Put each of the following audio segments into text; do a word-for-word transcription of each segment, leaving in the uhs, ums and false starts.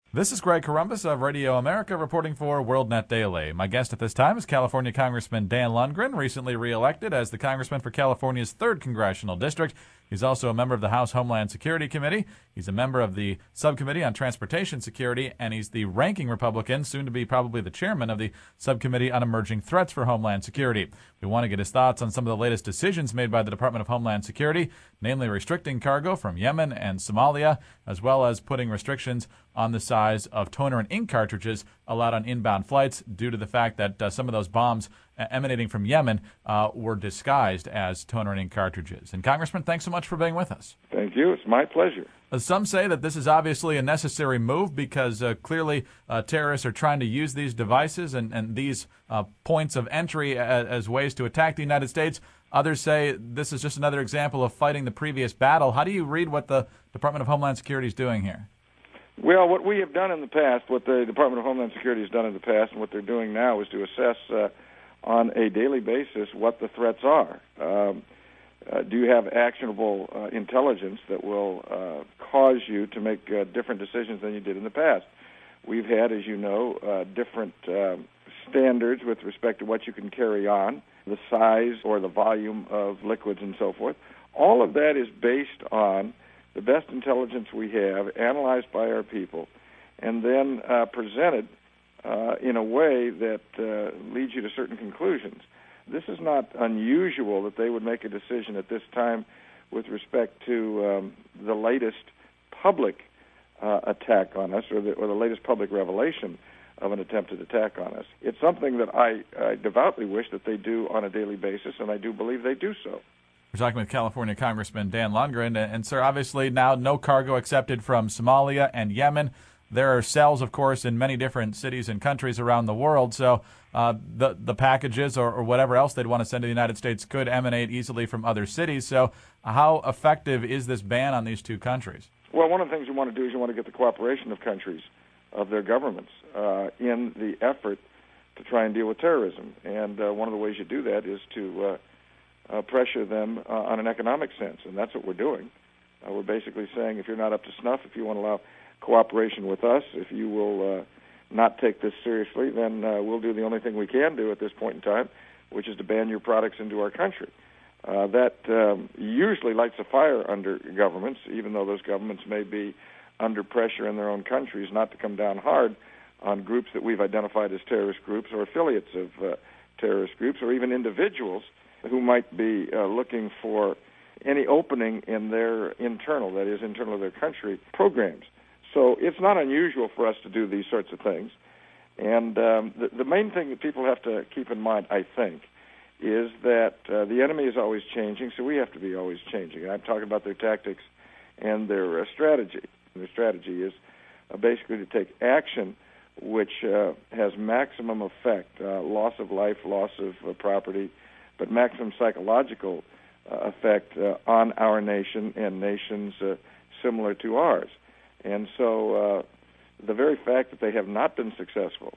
This is Greg Corombos of Radio America reporting for WorldNet Daily. My guest at this time is California Congressman Dan Lundgren, recently reelected as the congressman for California's third Congressional District. He's also a member of the House Homeland Security Committee. He's a member of the Subcommittee on Transportation Security, and he's the ranking Republican, soon to be probably the chairman of the Subcommittee on Emerging Threats for Homeland Security. We want to get his thoughts on some of the latest decisions made by the Department of Homeland Security, namely restricting cargo from Yemen and Somalia, as well as putting restrictions on the size of toner and ink cartridges allowed on inbound flights due to the fact that uh, some of those bombs emanating from Yemen uh, were disguised as toner and ink cartridges. And Congressman, thanks so much for being with us. Thank you. It's my pleasure. Uh, some say that this is obviously a necessary move because uh, clearly uh, terrorists are trying to use these devices and, and these uh, points of entry as, as ways to attack the United States. Others say this is just another example of fighting the previous battle. How do you read what the Department of Homeland Security is doing here? Well, what we have done in the past, what the Department of Homeland Security has done in the past, and what they're doing now is to assess uh, on a daily basis what the threats are. Um, uh, do you have actionable uh, intelligence that will uh, cause you to make uh, different decisions than you did in the past? We've had, as you know, uh, different uh, standards with respect to what you can carry on, the size or the volume of liquids and so forth. All of that is based on the best intelligence we have, analyzed by our people, and then uh, presented uh, in a way that uh, leads you to certain conclusions. This is not unusual that they would make a decision at this time with respect to um, the latest public uh, attack on us or the, or the latest public revelation of an attempted attack on us. It's something that I, I devoutly wish that they do on a daily basis, and I do believe they do so. We're talking with California Congressman Dan Lundgren. And, and, sir, obviously now no cargo accepted from Somalia and Yemen. There are cells, of course, in many different cities and countries around the world. So uh, the the packages or, or whatever else they'd want to send to the United States could emanate easily from other cities. So how effective is this ban on these two countries? Well, one of the things you want to do is you want to get the cooperation of countries, of their governments, uh, in the effort to try and deal with terrorism. And uh, one of the ways you do that is to uh, Uh, pressure them uh, on an economic sense, and that's what we're doing. Uh, we're basically saying if you're not up to snuff, if you want to allow cooperation with us, if you will uh, not take this seriously, then uh, we'll do the only thing we can do at this point in time, which is to ban your products into our country. Uh, that um, usually lights a fire under governments, even though those governments may be under pressure in their own countries not to come down hard on groups that we've identified as terrorist groups or affiliates of uh, terrorist groups or even individuals who might be uh, looking for any opening in their internal, that is, internal of their country, programs. So it's not unusual for us to do these sorts of things. And um, the, the main thing that people have to keep in mind, I think, is that uh, the enemy is always changing, so we have to be always changing. And I'm talking about their tactics and their uh, strategy. And their strategy is uh, basically to take action which uh, has maximum effect, uh, loss of life, loss of uh, property, but maximum psychological uh, effect uh, on our nation and nations uh, similar to ours. And so uh, the very fact that they have not been successful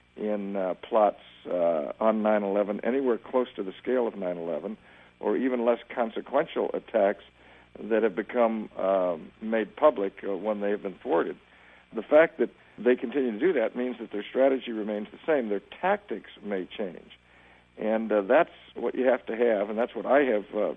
in uh, plots uh, on nine eleven anywhere close to the scale of nine eleven, or even less consequential attacks that have become uh, made public uh, when they have been thwarted, the fact that they continue to do that means that their strategy remains the same. Their tactics may change. And uh, that's what you have to have, and that's what I have uh,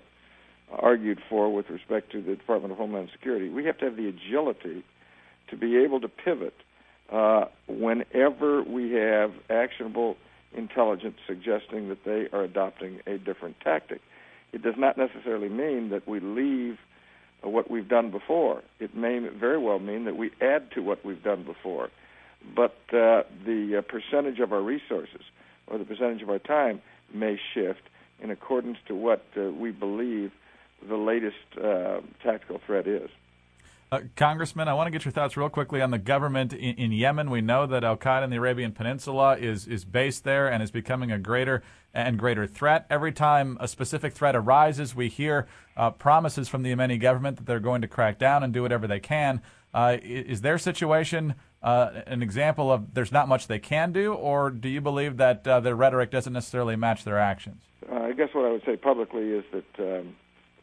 argued for with respect to the Department of Homeland Security. We have to have the agility to be able to pivot uh, whenever we have actionable intelligence suggesting that they are adopting a different tactic. It does not necessarily mean that we leave uh, what we've done before. It may very well mean that we add to what we've done before. But uh, the uh, percentage of our resources or the percentage of our time may shift in accordance to what uh, we believe the latest uh, tactical threat is. Uh, Congressman, I want to get your thoughts real quickly on the government in, in Yemen. We know that al-Qaeda in the Arabian Peninsula is, is based there and is becoming a greater and greater threat. Every time a specific threat arises, we hear uh, promises from the Yemeni government that they're going to crack down and do whatever they can. Uh, is their situation uh, an example of there's not much they can do, or do you believe that uh, their rhetoric doesn't necessarily match their actions? Uh, I guess what I would say publicly is that um,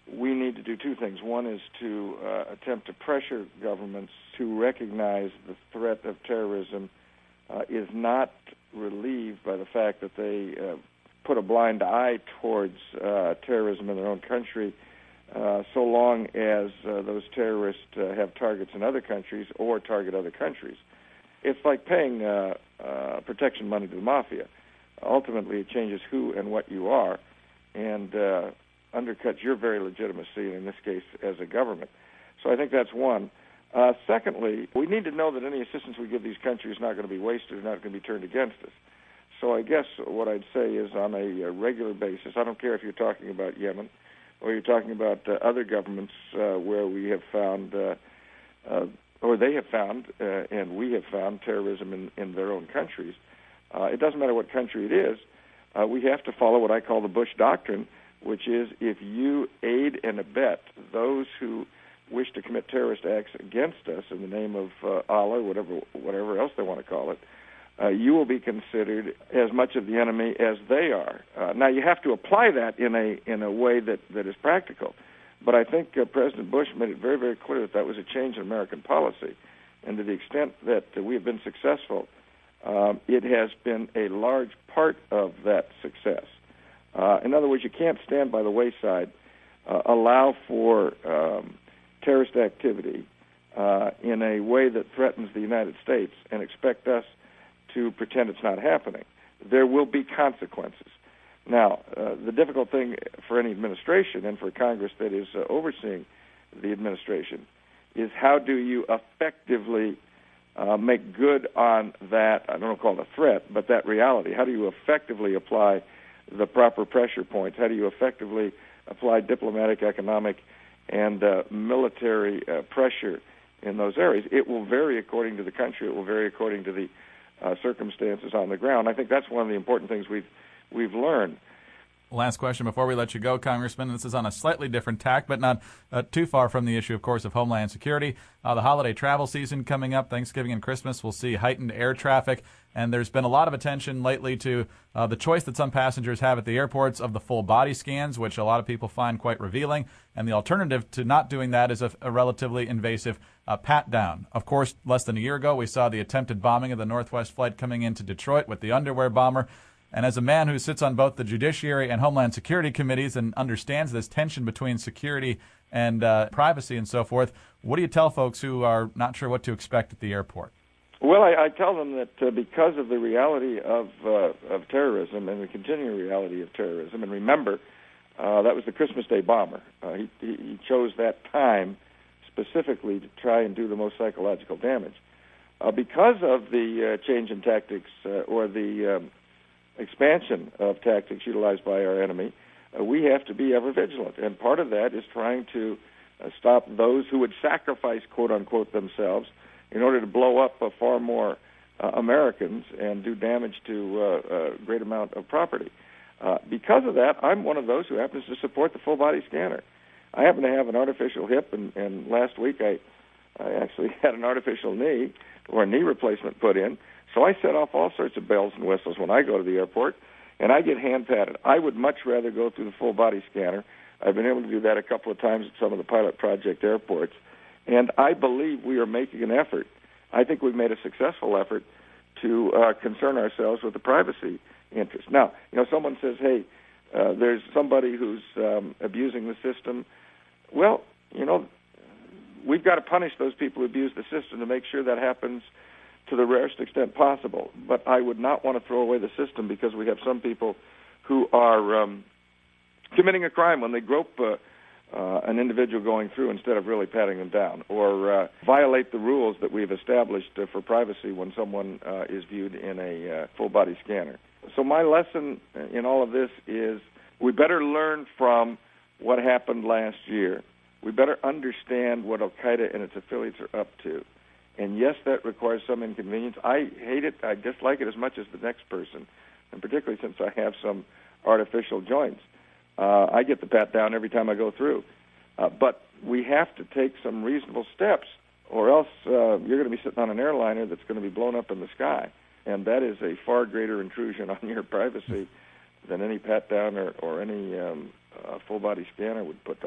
we need to do two things. One is to uh, attempt to pressure governments to recognize the threat of terrorism uh, is not relieved by the fact that they uh, put a blind eye towards uh, terrorism in their own country, uh, so long as uh, those terrorists uh, have targets in other countries or target other countries. It's like paying uh, uh, protection money to the mafia. Ultimately, it changes who and what you are, and uh, undercuts your very legitimacy, in this case, as a government. So I think that's one. Uh, secondly, we need to know that any assistance we give these countries is not going to be wasted, not going to be turned against us. So I guess what I'd say is on a, a regular basis, I don't care if you're talking about Yemen or you're talking about uh, other governments uh, where we have found, uh, uh, or they have found, uh, and we have found terrorism in, in their own countries. Uh, it doesn't matter what country it is. Uh, we have to follow what I call the Bush Doctrine, which is if you aid and abet those who wish to commit terrorist acts against us in the name of uh, Allah, whatever whatever else they want to call it, uh, you will be considered as much of the enemy as they are. Uh, now, you have to apply that in a in a way that, that is practical. But I think uh, President Bush made it very, very clear that that was a change in American policy. And to the extent that uh, we have been successful, um, it has been a large part of that success. Uh, in other words, you can't stand by the wayside, uh, allow for um, terrorist activity uh, in a way that threatens the United States and expect us to pretend it's not happening. There will be consequences. Now, uh, the difficult thing for any administration and for Congress that is uh, overseeing the administration is how do you effectively uh, make good on that, I don't want to call it a threat, but that reality. How do you effectively apply the proper pressure points? How do you effectively apply diplomatic, economic, and uh, military uh, pressure in those areas? It will vary according to the country. It will vary according to the uh, circumstances on the ground. I think that's one of the important things we've we've learned. Last question before we let you go, Congressman. This is on a slightly different tack, but not uh, too far from the issue, of course, of Homeland Security. Uh, the holiday travel season coming up, Thanksgiving and Christmas, we'll see heightened air traffic. And there's been a lot of attention lately to uh, the choice that some passengers have at the airports of the full body scans, which a lot of people find quite revealing. And the alternative to not doing that is a, a relatively invasive uh, pat-down. Of course, less than a year ago, we saw the attempted bombing of the Northwest flight coming into Detroit with the underwear bomber. And as a man who sits on both the Judiciary and Homeland Security committees and understands this tension between security and uh, privacy and so forth, what do you tell folks who are not sure what to expect at the airport? Well, I, I tell them that uh, because of the reality of uh, of terrorism and the continuing reality of terrorism, and remember, uh, that was the Christmas Day bomber. Uh, he, he chose that time specifically to try and do the most psychological damage. Uh, because of the uh, change in tactics uh, or the um, expansion of tactics utilized by our enemy, uh, we have to be ever vigilant. And part of that is trying to uh, stop those who would sacrifice, quote-unquote, themselves in order to blow up uh, far more uh, Americans and do damage to uh, a great amount of property. Uh, because of that, I'm one of those who happens to support the full-body scanner. I happen to have an artificial hip, and, and last week I, I actually had an artificial knee or a knee replacement put in. So I set off all sorts of bells and whistles when I go to the airport, and I get hand-patted. I would much rather go through the full-body scanner. I've been able to do that a couple of times at some of the pilot project airports, and I believe we are making an effort. I think we've made a successful effort to uh, concern ourselves with the privacy interest. Now, you know, someone says, hey, uh, there's somebody who's um, abusing the system. Well, you know, we've got to punish those people who abuse the system to make sure that happens to the rarest extent possible. But I would not want to throw away the system because we have some people who are um, committing a crime when they grope uh, uh, an individual going through instead of really patting them down, or uh, violate the rules that we've established uh, for privacy when someone uh, is viewed in a uh, full-body scanner. So my lesson in all of this is we better learn from what happened last year. We better understand what Al-Qaeda and its affiliates are up to. And yes, that requires some inconvenience. I hate it. I dislike it as much as the next person, and particularly since I have some artificial joints. Uh, I get the pat down every time I go through. Uh, but we have to take some reasonable steps, or else uh, you're going to be sitting on an airliner that's going to be blown up in the sky. And that is a far greater intrusion on your privacy than any pat down or, or any um, uh, full-body scanner would put on you.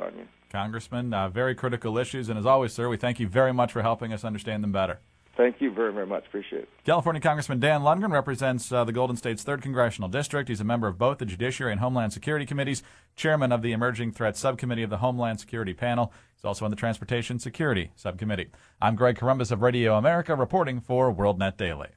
Congressman, uh, very critical issues, and as always, sir, we thank you very much for helping us understand them better. Thank you very, very much. Appreciate it. California Congressman Dan Lundgren represents uh, the Golden State's third Congressional District. He's a member of both the Judiciary and Homeland Security Committees, chairman of the Emerging Threats Subcommittee of the Homeland Security Panel. He's also on the Transportation Security Subcommittee. I'm Greg Corombos of Radio America, reporting for WorldNet Daily.